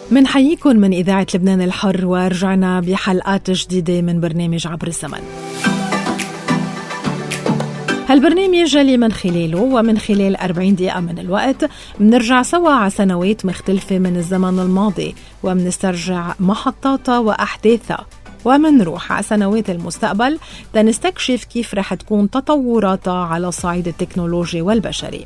منحييكم من إذاعة لبنان الحر، ورجعنا بحلقات جديدة من برنامج عبر الزمن. هالبرنامج اللي من خلاله ومن خلال 40 دقيقة من الوقت منرجع سوا على سنوات مختلفة من الزمن الماضي، ومنسترجع محطاتها وأحداثها، ومنروح على سنوات المستقبل تنستكشف كيف رح تكون تطوراتها على الصعيد التكنولوجي والبشري.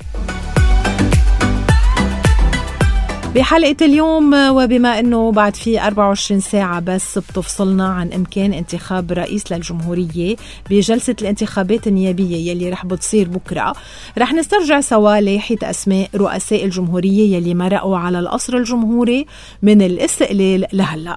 بحلقة اليوم، وبما أنه بعد في 24 ساعة بس بتفصلنا عن إمكان انتخاب رئيس للجمهورية بجلسة الانتخابات النيابية يلي رح بتصير بكرة، رح نسترجع سوا لائحة أسماء رؤساء الجمهورية يلي مرقوا على القصر الجمهوري من الاستقلال لهلأ.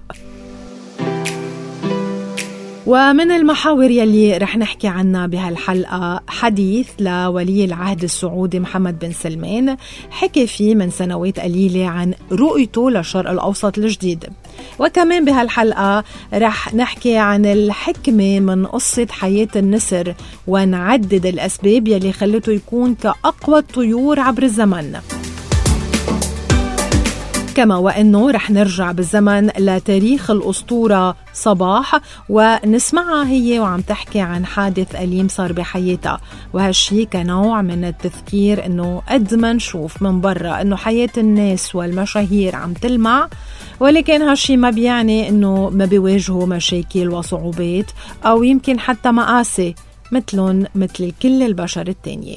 ومن المحاور يلي رح نحكي عنها بهالحلقة حديث لولي العهد السعودي محمد بن سلمان، حكي فيه من سنوات قليلة عن رؤيته للشرق الأوسط الجديد. وكمان بهالحلقة رح نحكي عن الحكمة من قصة حياة النسر، ونعدد الأسباب يلي خلته يكون كأقوى الطيور عبر الزمن. كما وأنه رح نرجع بالزمن لتاريخ الأسطورة صباح ونسمعها هي وعم تحكي عن حادث أليم صار بحياتها، وهالشي كنوع من التذكير أنه قد ما نشوف من برا أنه حياة الناس والمشاهير عم تلمع، ولكن هالشي ما بيعني أنه ما بيواجهوا مشاكل وصعوبات أو يمكن حتى مآسي مثلهم مثل كل البشر التانية.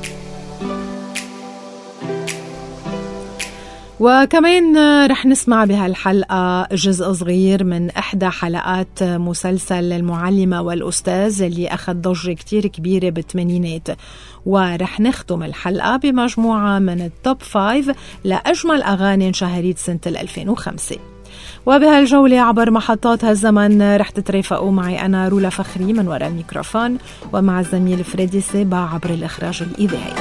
وكمان رح نسمع بهالحلقة جزء صغير من إحدى حلقات مسلسل المعلمة والأستاذ اللي أخذ ضجة كتير كبيرة بالثمانينات، ورح نختم الحلقة بمجموعة من التوب 5 لأجمل أغاني انشهرت سنة 2005. وبهالجولة عبر محطات هالزمن رح تترافقوا معي أنا رولا فخري من وراء الميكروفون، ومع الزميل فريدي سيبا عبر الإخراج الإذاعي.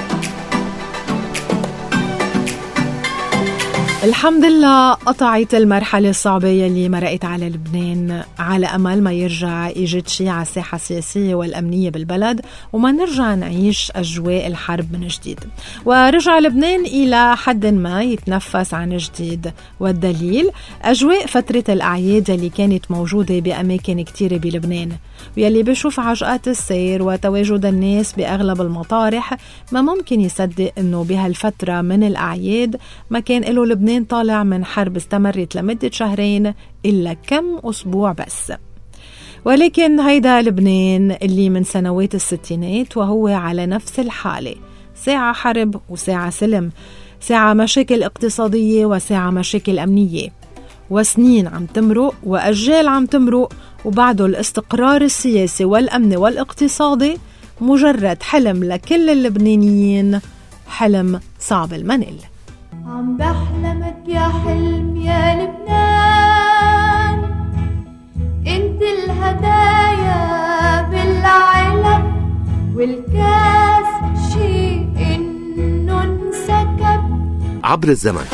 الحمد لله قطعت المرحلة الصعبة يلي مرقت على لبنان على أمل ما يرجع يجد شيء على الساحة السياسية والأمنية بالبلد وما نرجع نعيش أجواء الحرب من جديد، ورجع لبنان إلى حد ما يتنفس عن جديد. والدليل أجواء فترة الأعياد اللي كانت موجودة بأماكن كتيرة بلبنان، ويلي بشوف عجقات السير وتواجد الناس بأغلب المطارح ما ممكن يصدق أنه بهالفترة من الأعياد ما كان له لبنان طالع من حرب استمرت لمدة شهرين إلا كم أسبوع بس. ولكن هيدا لبنان اللي من سنوات الستينات وهو على نفس الحالة، ساعة حرب وساعة سلم، ساعة مشاكل اقتصادية وساعة مشاكل أمنية، وسنين عم تمرق وأجيال عم تمرق، وبعده الاستقرار السياسي والأمن والاقتصادي مجرد حلم لكل اللبنانيين، حلم صعب المنال. عم بحلمك يا حلم يا لبنان، انت الهدايا بالعلب والكاس شيء انه انسكب. عبر الزمن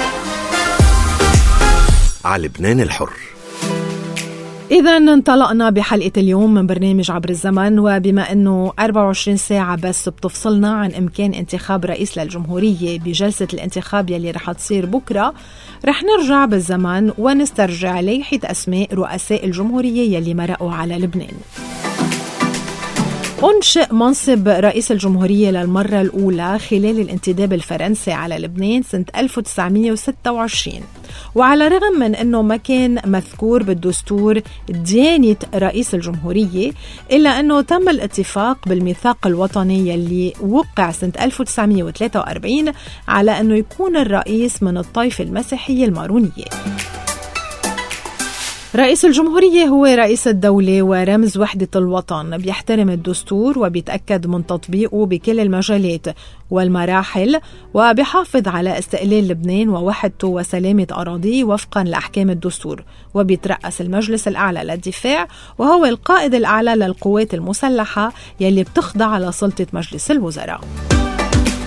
على لبنان الحر. إذا انطلقنا بحلقة اليوم من برنامج عبر الزمن، وبما أنه 24 ساعة بس بتفصلنا عن إمكان انتخاب رئيس للجمهورية بجلسة الانتخاب يلي رح تصير بكرة، رح نرجع بالزمن ونسترجع لائحة أسماء رؤساء الجمهورية يلي مرقوا على لبنان. أنشئ منصب رئيس الجمهورية للمرة الأولى خلال الانتداب الفرنسي على لبنان سنة 1926، وعلى الرغم من أنه ما كان مذكور بالدستور ديانة رئيس الجمهورية، إلا أنه تم الاتفاق بالميثاق الوطني يلي وقع سنة 1943 على أنه يكون الرئيس من الطائفة المسيحية المارونية. رئيس الجمهورية هو رئيس الدولة ورمز وحدة الوطن، بيحترم الدستور وبيتأكد من تطبيقه بكل المجالات والمراحل، وبيحافظ على استقلال لبنان ووحدته وسلامة أراضيه وفقا لأحكام الدستور، وبيترأس المجلس الأعلى للدفاع وهو القائد الأعلى للقوات المسلحة يلي بتخضع على سلطة مجلس الوزراء.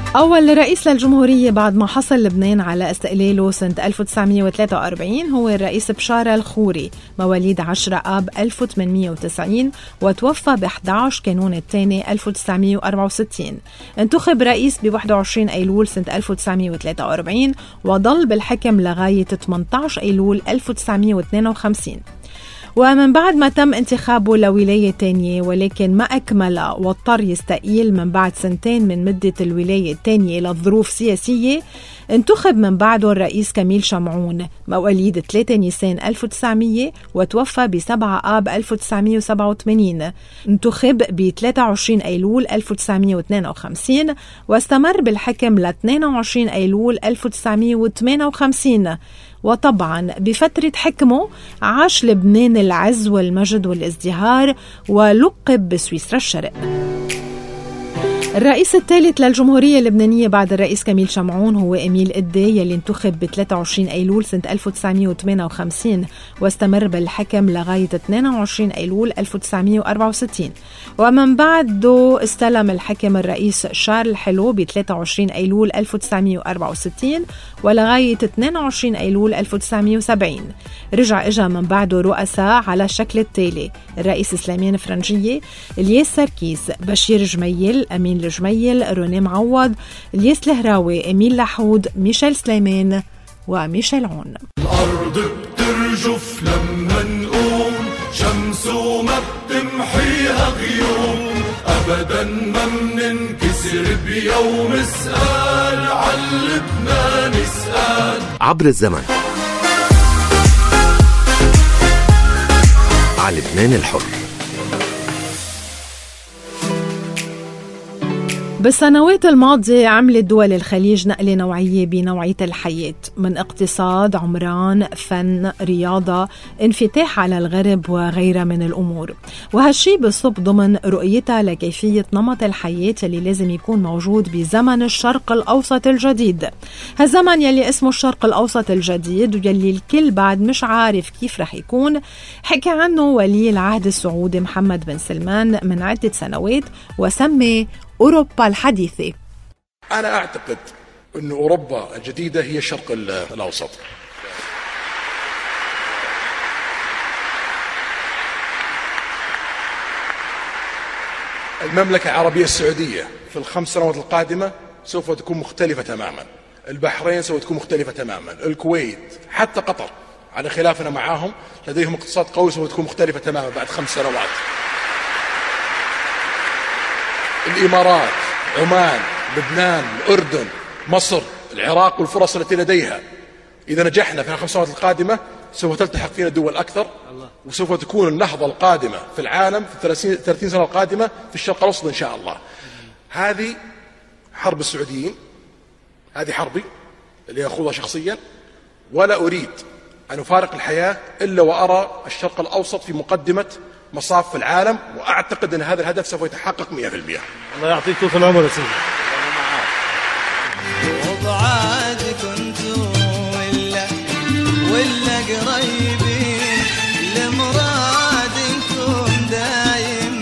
أول رئيس للجمهورية بعد ما حصل لبنان على استقلاله سنة 1943 هو الرئيس بشارة الخوري، مواليد 10 آب 1890 وتوفى ب11 كانون الثاني 1964. انتخب رئيس ب21 أيلول سنة 1943 وظل بالحكم لغاية 18 أيلول 1952. ومن بعد ما تم انتخابه لولاية تانية ولكن ما أكمل واضطر يستقيل من بعد سنتين من مدة الولاية التانية للظروف سياسية، انتخب من بعده الرئيس كميل شمعون، مواليد 3 نيسان 1900 وتوفى ب7 آب 1987. انتخب ب 23 أيلول 1952 واستمر بالحكم ل 22 أيلول 1958. وطبعا بفترة حكمه عاش لبنان العز والمجد والازدهار ولقب بسويسرا الشرق. الرئيس الثالث للجمهورية اللبنانية بعد الرئيس كميل شمعون هو إميل إدي، يلي انتخب ب 23 أيلول سنة 1958 واستمر بالحكم لغاية 22 أيلول 1964. ومن بعده استلم الحكم الرئيس شارل حلو ب 23 أيلول 1964 ولغاية 22 أيلول 1970. رجع إجا من بعده رؤساء على الشكل التالي: الرئيس سليمان فرنجية، الياس سركيس، بشير جميل، أمين الجميل، روني معوض، الياس الهراوي، أمين لحود، ميشيل سليمان وميشيل عون. الأرض بترجف لما نقوم شمس وما بتمحيها غيوم، أبدا ما مننكسر بيوم، اسأل عن لبنان اسأل. عبر الزمن على لبنان الحر. بالسنوات الماضية عملت دول الخليج نقلة نوعية بنوعية الحياة، من اقتصاد، عمران، فن، رياضة، انفتاح على الغرب وغيرها من الأمور. وهالشي بصب ضمن رؤيتها لكيفية نمط الحياة اللي لازم يكون موجود بزمن الشرق الأوسط الجديد. هالزمن يلي اسمه الشرق الأوسط الجديد ويلي الكل بعد مش عارف كيف رح يكون، حكى عنه ولي العهد السعودي محمد بن سلمان من عدة سنوات وسمي أوروبا الحديثة. أنا أعتقد أن أوروبا الجديدة هي الشرق الأوسط. المملكة العربية السعودية في ال5 سنوات القادمة سوف تكون مختلفة تماما. البحرين سوف تكون مختلفة تماما. الكويت، حتى قطر على خلافنا معاهم لديهم اقتصاد قوي سوف تكون مختلفة تماما بعد 5 سنوات. الإمارات، عمان، لبنان، الأردن، مصر، العراق والفرص التي لديها، إذا نجحنا في 5 سنوات القادمة سوف تلتحق فينا دول أكثر، وسوف تكون النهضة القادمة في العالم في 30 سنة القادمة في الشرق الأوسط إن شاء الله. هذه حرب السعوديين، هذه حربي اللي أخوضها شخصيا، ولا أريد أن أفارق الحياة إلا وأرى الشرق الأوسط في مقدمة مصاف في العالم، وأعتقد أن هذا الهدف سوف يتحقق 100%. الله يعطيك طول العمر يا سيدي. وبعاد كنتوا ولا قريبين لمرادكم دايم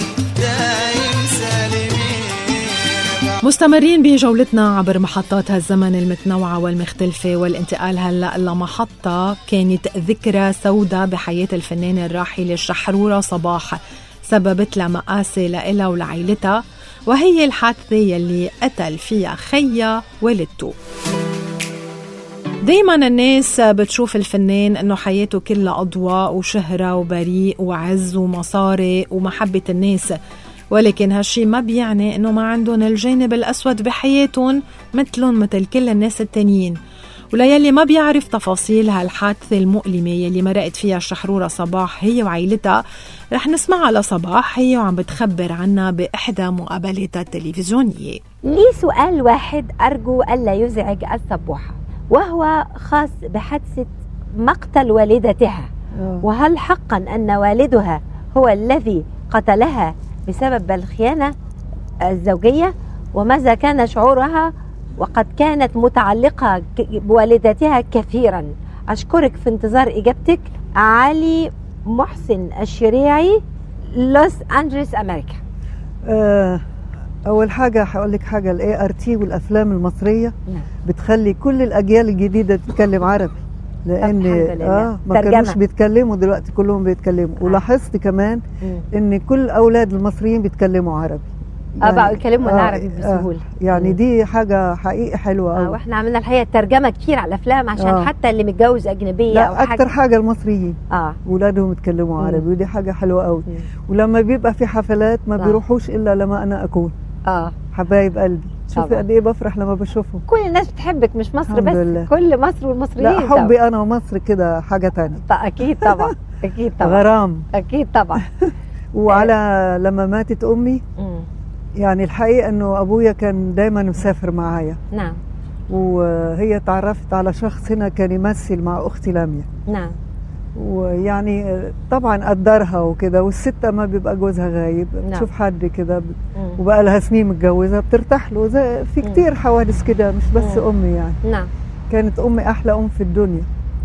سالمين. مستمرين بجولتنا عبر محطات هالزمن المتنوعة والمختلفة، والانتقال هلأ لمحطة كانت ذكرى سوداء بحياة الفنانة الراحلة الشحرورة صباح، سببت لها مآسي لإلها ولعائلتها، وهي الحادثة يلي قتل فيها خيا والدته. دايما الناس بتشوف الفنان انه حياته كلها أضواء وشهرة وبريء وعز ومصاري ومحبة الناس، ولكن هالشي ما بيعني انه ما عندهم الجانب الأسود بحياتهم مثل كل الناس التانيين. وليلي ما بيعرف تفاصيل هالحادثة المؤلمة يلي مرقت فيها الشحرورة صباح هي وعائلتها، رح نسمعها لصباح هي وعم بتخبر عنها بإحدى مقابلاتها التلفزيونية. لي سؤال واحد أرجو ألا يزعج الصبوحة، وهو خاص بحادثة مقتل والدتها، وهل حقا أن والدها هو الذي قتلها بسبب الخيانة الزوجية، وماذا كان شعورها وقد كانت متعلقة بوالدتها كثيرا؟ أشكرك في انتظار إجابتك. علي محسن الشريعي، لوس أنجلوس، أمريكا. اول حاجه هقول لك حاجه، الاي ار تي والافلام المصريه بتخلي كل الاجيال الجديده تتكلم عربي، لان ما كانوش بيتكلموا، دلوقتي كلهم بيتكلموا. ولاحظت كمان ان كل الاولاد المصريين بيتكلموا عربي، يعني بقوا يتكلموا العربي بسهوله. يعني دي حاجه حقيقي حلوه قوي. واحنا عملنا الحقيقه ترجمه كتير على الافلام عشان حتى اللي متجوز اجنبيه لا او حاجه. اكتر حاجه المصريين اولادهم يتكلموا عربي، ودي حاجه حلوه قوي. ولما بيبقى في حفلات ما بيروحوش الا لما انا اكون حبايب قلبي. شوفي قد ايه بفرح لما بشوفهم. كل الناس بتحبك، مش مصر بس لله. كل مصر والمصريين. لا حبي انا ومصر كده حاجه تانية. اكيد طبعا اكيد طبعا غرام اكيد طبعا. وعلى لما ماتت امي يعني الحقيقه انه ابويا كان دايما مسافر معايا. نعم. وهي تعرفت على شخص هنا كان يمثل مع اختي لميا. نعم. ويعني طبعا قدرها وكده، والست ما بيبقى جوزها غايب تشوف حد كده وبقى لها سنين متجوزه بترتاح له. زي في كتير حوادث كده، مش بس امي يعني. نعم. كانت امي احلى ام في الدنيا.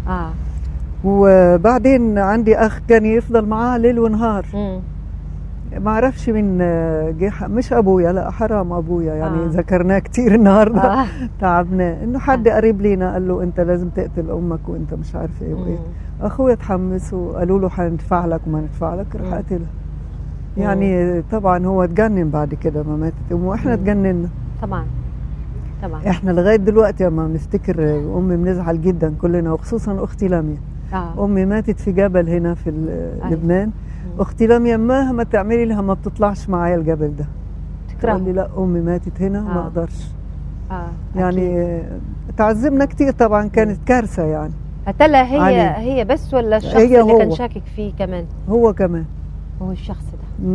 وبعدين عندي اخ كان يفضل معاها ليل ونهار. ما اعرفش من جه، مش ابويا، لا حرام ابويا يعني ذكرناه كتير النهارده. تعبناه انه حد قريب لينا قال له انت لازم تقتل امك وانت مش عارف ايه وايه. اخويا اتحمس وقالوا له هندفع لك وما ندفع لك، راح قتلها. يعني طبعا هو اتجنن بعد كده ما ماتت امه، واحنا اتجننا طبعا. احنا لغايه دلوقتي لما بنفتكر امي بنزعل جدا كلنا، وخصوصا اختي لميا. امي ماتت في جبل هنا في لبنان. اختي لميا مهما تعملي لها ما بتطلعش معايا الجبل ده. تقول لي لا امي ماتت هنا ما اقدرش. يعني تعذبنا كتير طبعا، كانت كارثه يعني. قتلها هي بس ولا الشخص اللي كان شاكك فيه كمان؟ هو كمان. هو الشخص ده.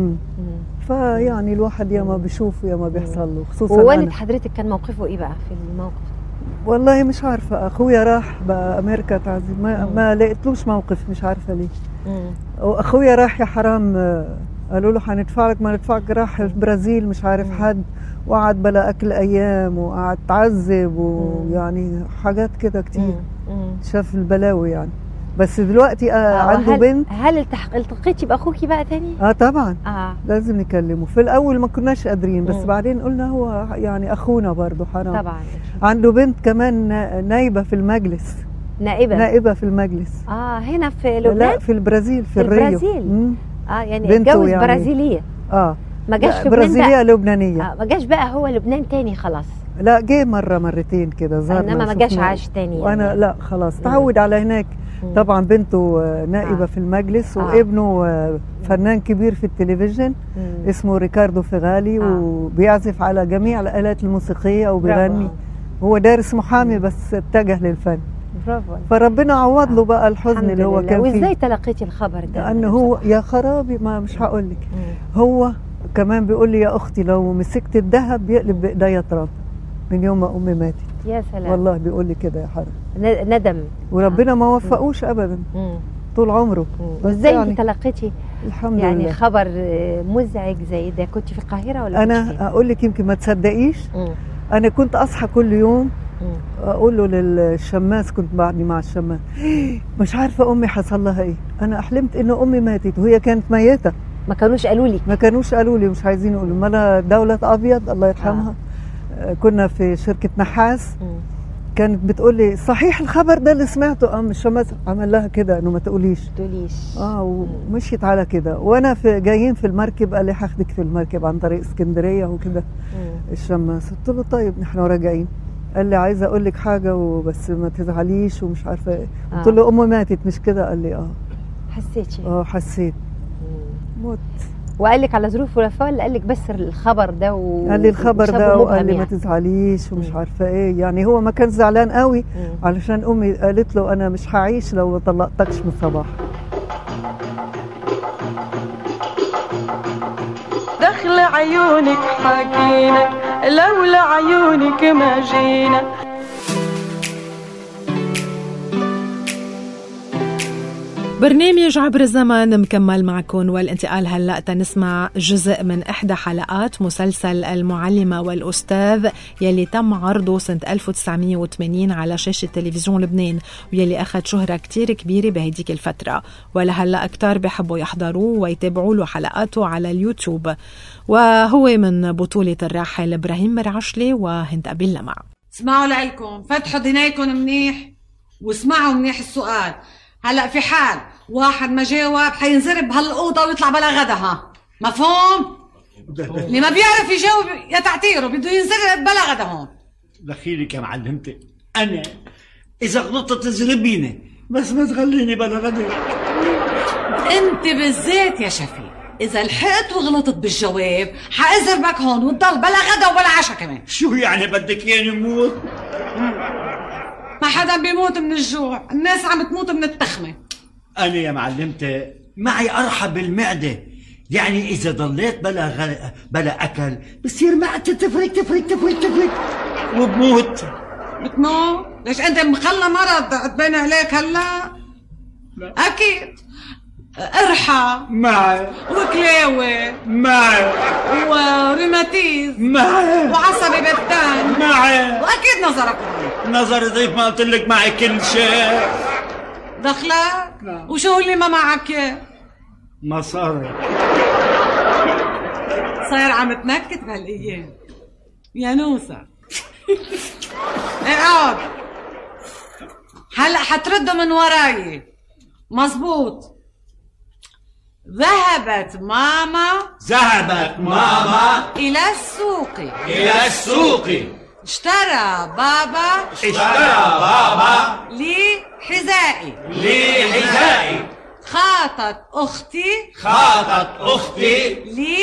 فيعني الواحد يا ما بيشوف يا ما بيحصل له، خصوصا ووالد حضرتك كان موقفه ايه بقى في الموقف؟ والله مش عارفه، اخويا راح بقى امريكا تعذيب، ما لقيتلوش موقف، مش عارفه ليه. واخويا راح يا حرام، قالوا له هندفع لك ما ندفعك، راح البرازيل مش عارف حد، وقعد بلا اكل ايام، وقعد تعذب، ويعني حاجات كده كتير. شاف البلاوي يعني. بس دلوقتي عنده بنت. هل التقيتي باخوكي بقى تاني؟ طبعا. لازم نكلمه. في الاول ما كناش قادرين، بس بعدين قلنا هو يعني اخونا برضه حرام. طبعا. عنده بنت كمان نايبه في المجلس. نائبه في المجلس. هنا في لبنان؟ لا في البرازيل، في الريو. يعني اتجوز يعني برازيليه. ما جاش في برازيليه لبنانيه. ما جاش بقى هو لبنان تاني خلاص. لا جه مرتين كده زارنا، انما ما جاش عاش تاني يعني. وانا لا خلاص تعود على هناك. طبعا بنته نائبه في المجلس، وابنه فنان كبير في التلفزيون اسمه ريكاردو فيغالي، وبيعزف على جميع الآلات الموسيقيه وبيغني. هو دارس محامي بس اتجه للفن. برافو. فربنا عوض له بقى الحزن اللي هو كان فيه. وازاي تلقيتي الخبر ده؟ لانه هو يا خرابي ما مش هقول لك. هو كمان بيقول لي يا اختي لو مسكت الذهب بيقلب بايديا تراب من يوم ما امي ماتت. يا سلام. والله بيقول لي كده يا حرام. ندم. وربنا ما وفقوش ابدا طول عمره. وازاي يعني تلقيتي الحمد يعني لله خبر مزعج زي ده؟ كنت في القاهره ولا انا اقول لك يمكن ما تصدقيش. انا كنت اصحى كل يوم اقول له للشماس، كنت بعدني مع الشماس، مش عارفه امي حصل لها ايه. انا احلمت ان امي ماتت وهي كانت ميته. ما كانوش قالوا لي؟ ما كانوش قالوا لي، مش عايزين يقولوا. ما انا دولة ابيض الله يرحمها كنا في شركه نحاس. كانت بتقول لي صحيح الخبر ده اللي سمعته؟ الشماس عمل لها كده انه ما تقوليش. ومشيت على كده. وانا جايين في المركب قال لي هاخدك في المركب عن طريق اسكندريه وكده. الشماس قلت له طيب نحن راجعين. قال لي عايزه اقول لك حاجه وبس ما تزعليش ومش عارفه ايه. قلت له امي ماتت مش كده؟ قال لي حسيتي؟ حسيت. موت. وقال لك على ظروف ولا قال لك بس الخبر ده قال لي الخبر ده وقال لي ما تزعليش ومش عارفه ايه. يعني هو ما كان زعلان قوي علشان امي قالت له انا مش هعيش لو ما طلقتكش من الصباح. دخل عيونك حكينا لولا عيونك ما جينا. برنامج عبر الزمن مكمل معكم، والانتقال هلأ تنسمع جزء من إحدى حلقات مسلسل المعلمة والأستاذ يلي تم عرضه سنة 1980 على شاشة تلفزيون لبنان، ويلي أخذ شهرة كتير كبيرة بهديك الفترة، ولهلأ كتار بيحبوا يحضروه ويتابعوا له حلقاته على اليوتيوب، وهو من بطولة الراحل إبراهيم مرعشلي وهند أبي اللمع. اسمعوا لعلكم، فتحوا دينيكم منيح واسمعوا منيح السؤال. هلأ في حال واحد ما جاوب حينزرب بهالأوضة ويطلع بلا غدا، ها مفهوم؟ اللي ما بيعرف يجاوب يا تعتيره بده ينزرب بلا غدا هون. دخيلك يا معلمتي، أنا إذا غلطت تزربيني بس ما تخليني بلا غدا. أنت بالذات يا شفيق إذا لحقت وغلطت بالجواب حأزربك هون وتضل بلا غدا وبلا عشاء كمان. شو يعني بدك ياني موت؟ ما حدا بيموت من الجوع، الناس عم تموت من التخمة. أنا يا معلمتي معي أرحب بالمعدة، يعني إذا ضليت بلا أكل بصير معدتي تفرك وبموت. بتموت؟ ليش أنت مخلى مرض تبين عليك هلا؟ أكيد قرحة معي، وكلاوة معي، وروماتيز معي، وعصبي بالتان معي، وأكيد نظرك نظر ضيف. ما قلت لك معي كل شيء. دخلك؟ وشو اللي ما معك؟ مصاري. صاير عم تنكت بهالأيام يا نوسة. اقعد هلأ حتردوا من وراي. مزبوط. ذهبت ماما إلى السوق. اشترى بابا لي حذائي. خاطت أختي لي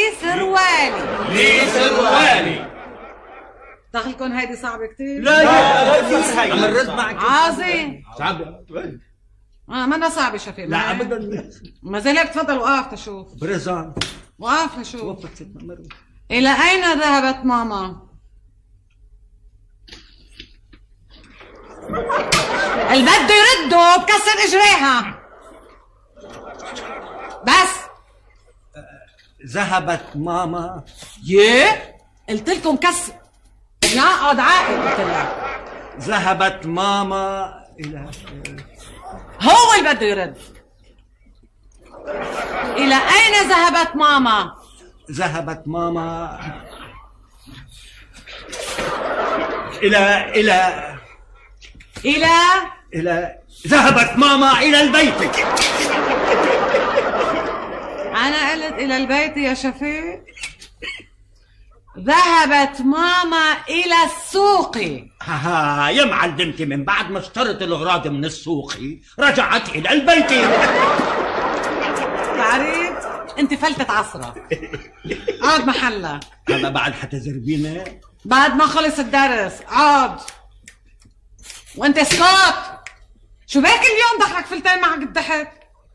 سروالي. دخلكم هيدي صعبة كتير. لا عم نرد معك. عظيم. صعبة. منا صعبة شفيق. لا أبدا. ما زالك تفضل وقف تشوف. برزان. وقف تشوف. إلى أين ذهبت ماما؟ اللي بده يرده بكسر إجريها. بس ذهبت ماما. قلت لكم كسر. نقعد عاقل. قلت لك ذهبت ماما إلى. هو اللي بده يرد. إلى أين ذهبت ماما؟ ذهبت ماما إلى ذهبت ماما إلى البيت. أنا قلت إلى البيت يا شفيق. ذهبت ماما إلى السوق. يا معلمتي من بعد ما اشترت الأغراض من السوق رجعت إلى البيت. تعرف أنت فلتت عصرة. قعد محلك. هلا بعد حتزربينا بعد ما خلص الدرس. قعد وأنت اسكت. شو باك اليوم دخلك فلتين معك الضحك؟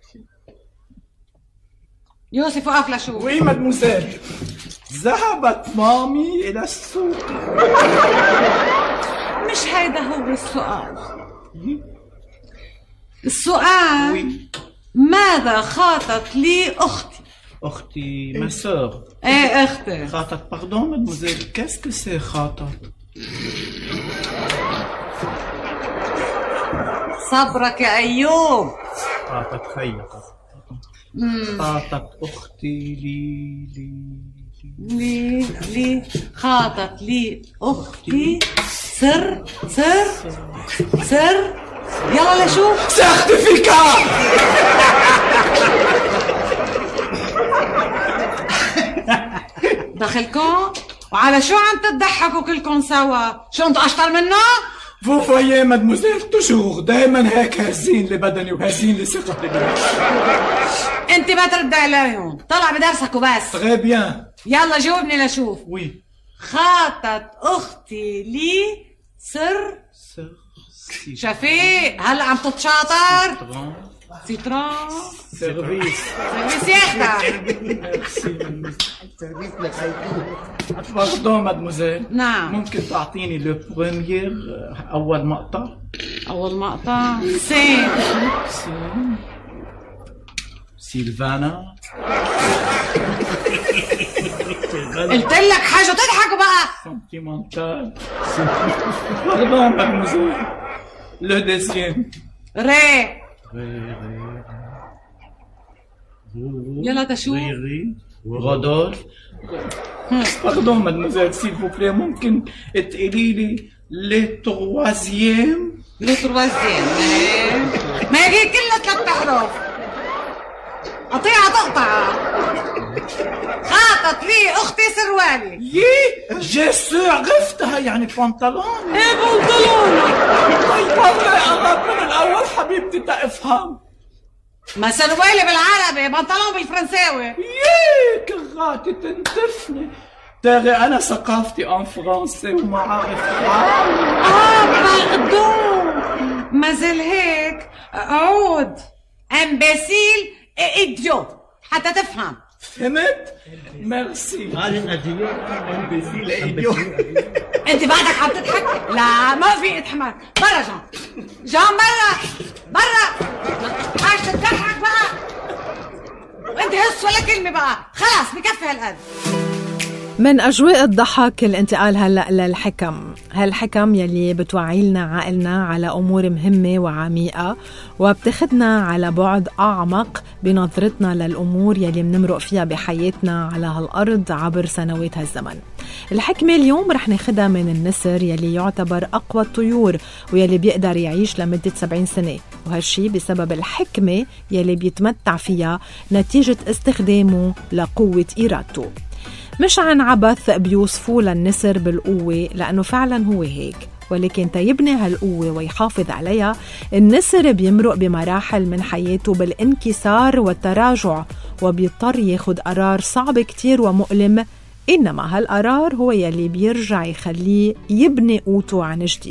يوسف وقف لشوف. وي مدموزيل. ذهبت مامي إلى السوق. مش هيدا هو السؤال. السؤال ماذا خاطت لي أختي ما سور. ايه أختي. خاطت. باردون مدموزيل، كاسكو سي خاطت؟ صبرك يا أيوب. خاطت خيط. خاطت أختي لي خاطت لي أختي سر. يلا لشوف. سيرتيفيكا. دخلكم وعلى شو عم تضحكوا كلكم سوا؟ شو انتوا أشطر منه؟ Vous voyez mademoiselle toujours دائما هيك هزين لبدني وهزين لثقتي. انت ما ترد عليهم، طلع بدرسك وبس. Très bien. يلا جاوبني لشوف. وي. خاطت أختي لي سر. شفيق هلا عم تتشاطر. سيترون. سيرفيس يا اختي. باردون مادموزيل. نعم. ممكن تعطيني لو بروميير أول مقطع؟ أول مقطع سين. سيلفانا. قلت لك حاجة تضحك بقى. سنتيمنتال. باردون مادموزيل. لو ديسيام. ري. يلا تشوف. رودولف. باردون مادموزيل سيل فو بلي، ممكن تقولي لي لي تروازيام؟ لي تروازيام ما هي كلها 3 أحرف. قطيعة تقطع. خاطت لي اختي سروالي. يي جيسور عرفتها، يعني بنطلون. ايه بنطلون. طيب اغلط من الاول حبيبتي تفهم. ما سروالي بالعربي، بنطلون بالفرنساوي. يي كغاتي تنتفني. تاغي انا ثقافتي ان فرنسي وما عارف. باردون. ما زال هيك. عود. امباسيل ايديو حتى تفهم. فهمت؟ ميرسي. هذه الأدوية امبسيل ايديو. انت بعدك عم تضحك؟ لا ما في اضحك. برا جان برا عايش تضحك بقى. وانت هس ولا كلمة بقى. خلاص بكفي هالقد. من أجواء الضحك الانتقال هلأ للحكم. هالحكم يلي بتوعيلنا عقلنا على أمور مهمة وعميقة وبتخدنا على بعد أعمق بنظرتنا للأمور يلي منمرق فيها بحياتنا على هالأرض عبر سنوات هالزمن. الحكمة اليوم رح ناخدها من النسر يلي يعتبر أقوى الطيور ويلي بيقدر يعيش لمدة 70 سنة، وهالشي بسبب الحكمة يلي بيتمتع فيها نتيجة استخدامه لقوة إرادته. مش عن عبث بيوصفوا للنسر بالقوة لأنه فعلا هو هيك، ولكن تيبني هالقوة ويحافظ عليها النسر بيمرق بمراحل من حياته بالانكسار والتراجع، وبيضطر ياخد قرار صعب كتير ومؤلم، إنما هالقرار هو يلي بيرجع يخليه يبني قوته عن جديد.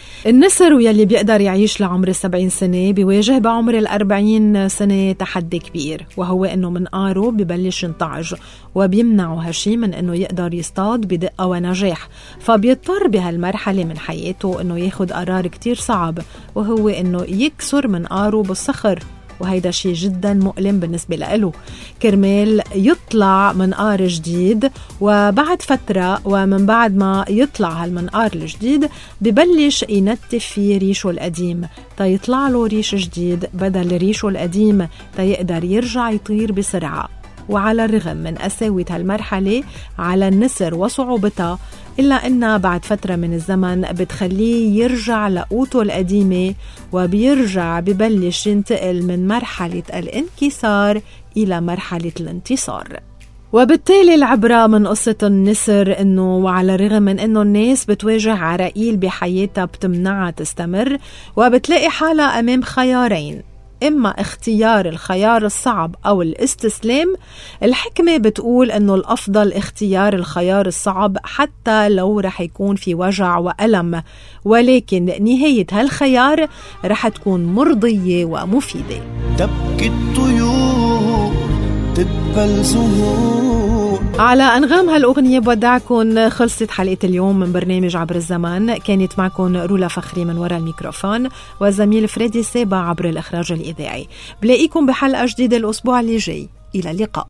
النسر ويلي بيقدر يعيش لعمر 70 سنة بيواجه بعمر 40 سنة تحدي كبير، وهو إنه منقاره ببلش ينطعج وبيمنعه هالشي من إنه يقدر يصطاد بدقة ونجاح، فبيضطر بهالمرحلة من حياته إنه ياخد قرار كتير صعب، وهو إنه يكسر منقاره بالصخر، وهيدا شيء جدا مؤلم بالنسبة له كرمال يطلع منقار جديد. وبعد فترة ومن بعد ما يطلع هالمنقار الجديد ببلش ينتف فيه ريشه القديم تيطلع له ريش جديد بدل ريشه القديم تيقدر يرجع يطير بسرعة. وعلى الرغم من قساوة هالمرحلة على النسر وصعوبتها، إلا أنها بعد فترة من الزمن بتخليه يرجع لقوته القديمة، وبيرجع ببلش ينتقل من مرحلة الانكسار إلى مرحلة الانتصار. وبالتالي العبرة من قصة النسر إنه وعلى الرغم من إنه الناس بتواجه عراقيل بحياتها بتمنعها تستمر، وبتلاقي حالها أمام خيارين، إما اختيار الخيار الصعب أو الاستسلام. الحكمة بتقول أنه الأفضل اختيار الخيار الصعب حتى لو رح يكون في وجع وألم، ولكن نهاية هالخيار رح تكون مرضية ومفيدة. تبكي الطيور تدبل زهور. على أنغام هالأغنية بودعكم. خلصت حلقة اليوم من برنامج عبر الزمن. كانت معكم رولا فخري من وراء الميكروفون، وزميل فريدي سابا عبر الإخراج الإذاعي. بلاقيكم بحلقة جديدة الأسبوع اللي جاي. إلى اللقاء.